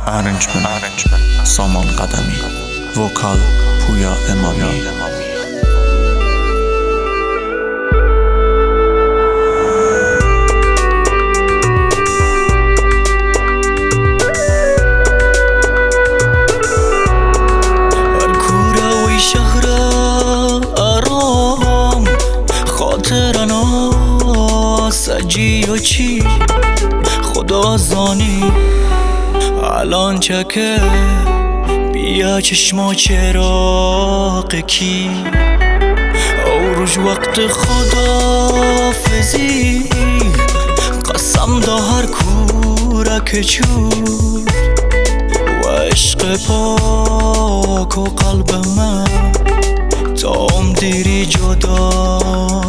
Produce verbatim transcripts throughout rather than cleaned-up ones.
ارنجمن سامان قدمی، وکال پویا امامی. سجی و چی خدا زانی الان چکه بیا چشما چراغ کی اوروج وقت خدا فزی قسم دا هر کورک چود و عشق پاک و قلب من تام دیری جدا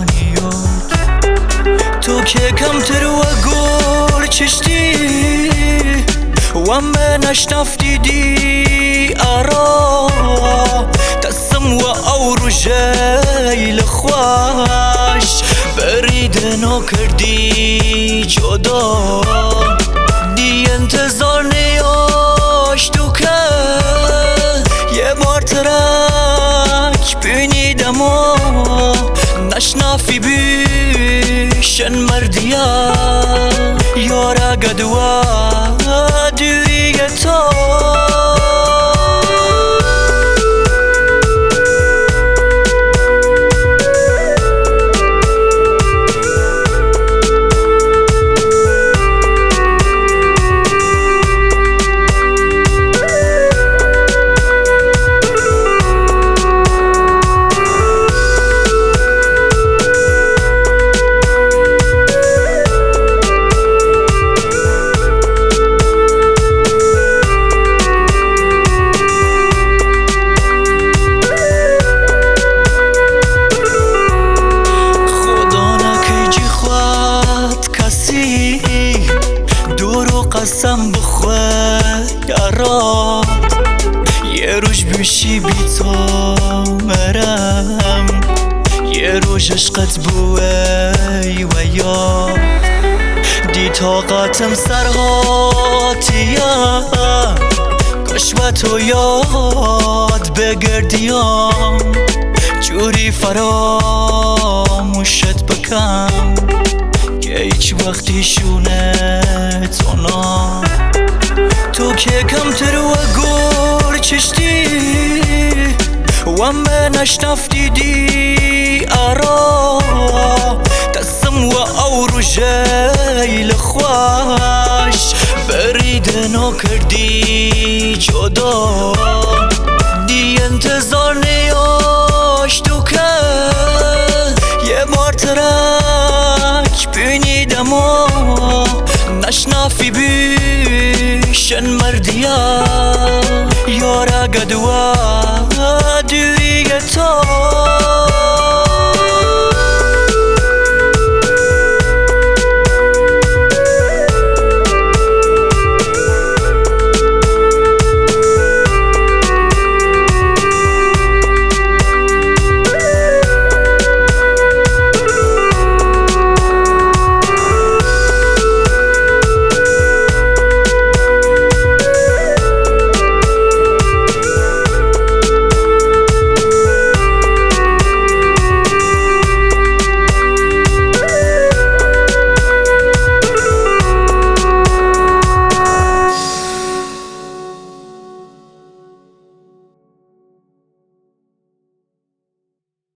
تو که کمتر و گل چشتی و من نشنفتی دی آرا دستم و اورو جیل خوش برید نو کردی جدا دی انتظار نیاش تو که یه بار ترک بینیدم و نشنفی بیشن مردیا یارا گدوا دیگه تو قسم بخواه یارات یه روش بشی بی تو مرم یه روش عشقت بوی و یا دی طاقتم سرهاتیا کاش و تو یاد بگردیم جوری فراموشت بکم که هیچ وقتی شونه تو نا تو که کمتر و گل چشتی و من نشنفتی دی آرا دستم و اورو جیل خوش برید نو کردی جدا دی انتظار نیاش تو که یه بار ترک بینیدم و نشنفی بیشن مردیا یارا گدوا دیگه تو